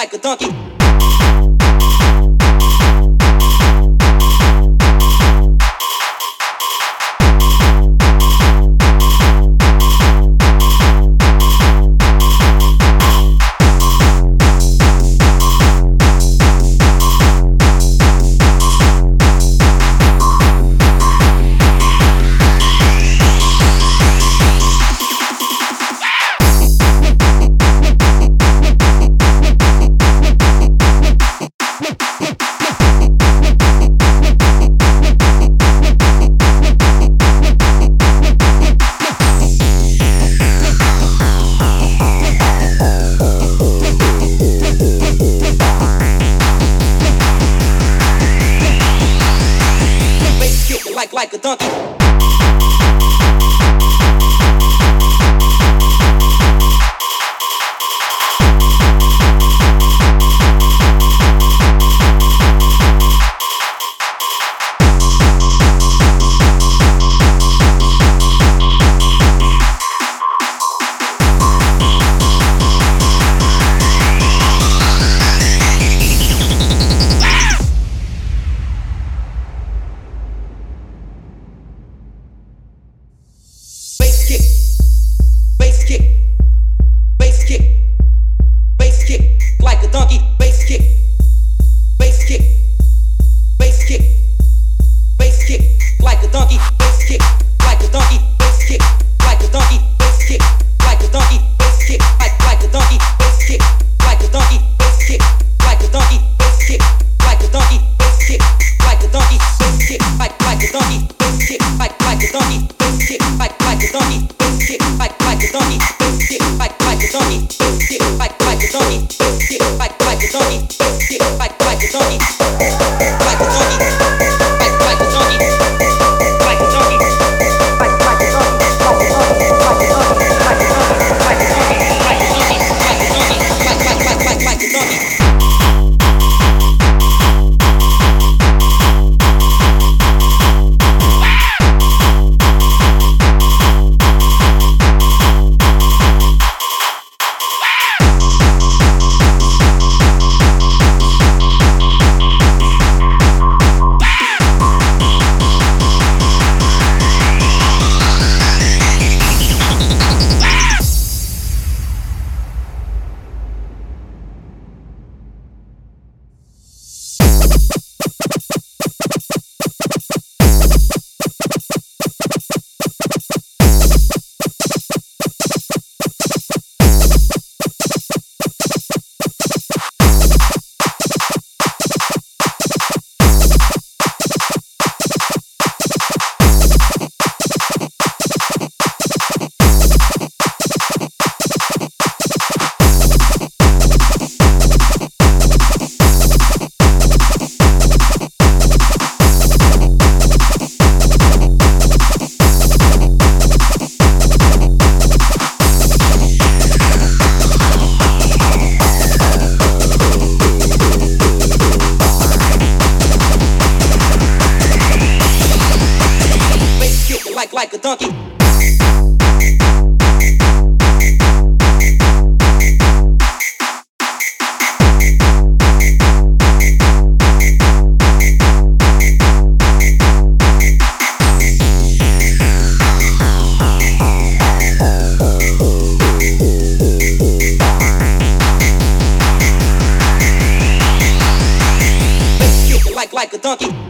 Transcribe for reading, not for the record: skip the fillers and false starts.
like a donkey. Like a donkey. Like a donkey, bass kick, bass kick, bass kick, bass kick, like a donkey, bass kick, like a donkey, bass kick, like a donkey, bass kick, like a donkey, bass kick, like a donkey, bass kick, like a donkey, bass kick, like a donkey, bass kick, like a donkey, bass kick, like a donkey, bass kick, like a donkey, bass kick, like a donkey, bass kick, like a donkey, bass kick, like a donkey, bass kick, like a donkey, bass kick, like a donkey, bass kick, like a donkey, bass kick, like a donkey, like a donkey, like a donkey, like a donkey, like a donkey, like a donkey. Like a donkey. Like a donkey.